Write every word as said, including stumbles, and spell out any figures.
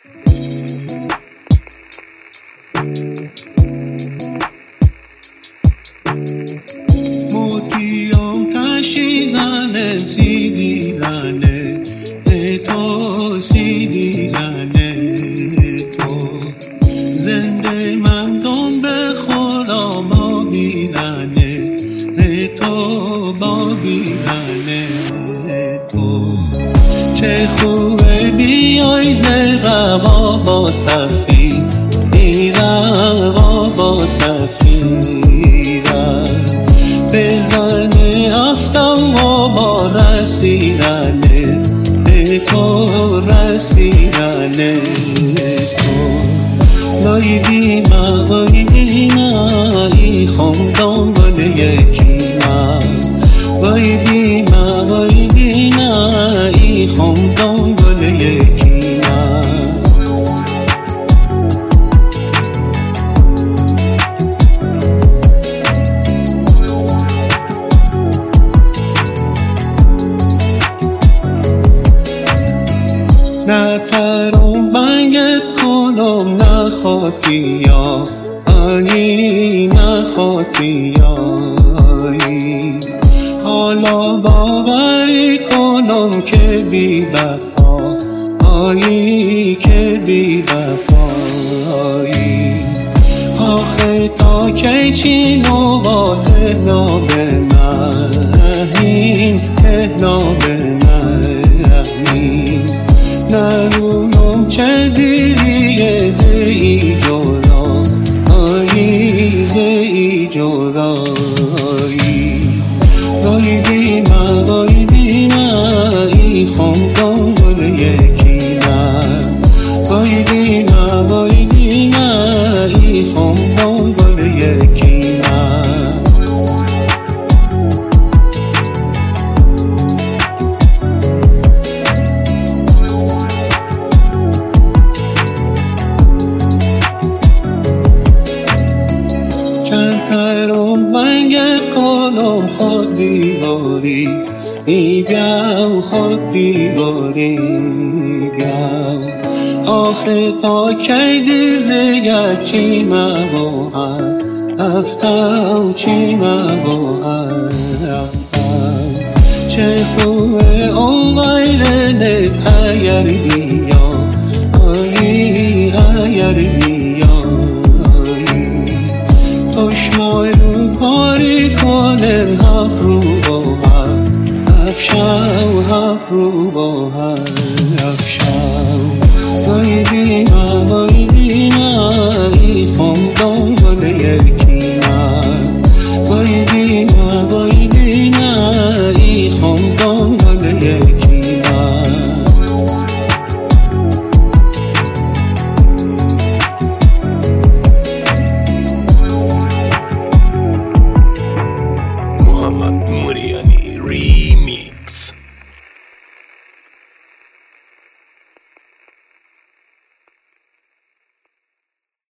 موتیام تشیزنه سیدیلنه تو سیدیلنه تو زنده مندم به خدا با بیلنه تو با بیلنه تو چه خوبه بیای ز روا با صفی ای روا با صفی بزنه افتم و با رسیدنه تو رسیدنه تو لای بیمه لای بیمه ای خمدان گل یکیمه لای بیمه لای بیمه ای خمدان گل یکیمه نه ترم بنگت کنم نه خاطیا آیی نه خاطیا آیی حالا باوری کنم که بی وفا آیی که بی وفا آیی آخه تا کی چی نوا تهنا به من تهنا به من ندونم چه دیریه زی جدا آیی زی جدا آیی گای دیمه گای دیمه ای خمدان گل یکیمه گای دیمه گای دیمه ای خمدان گل یکیمه کرم بنگت کنم خود دیواری ای بیاو خود دیواری بیاو آخه تا کی دیر زید چی مباهد افتاو چی مباهد افتاو چه خوبه او ویلنه اگر بیا آیی اگر بیا تشمای رو کاری کنن هفت رو با هم هفت شو هفت رو با هم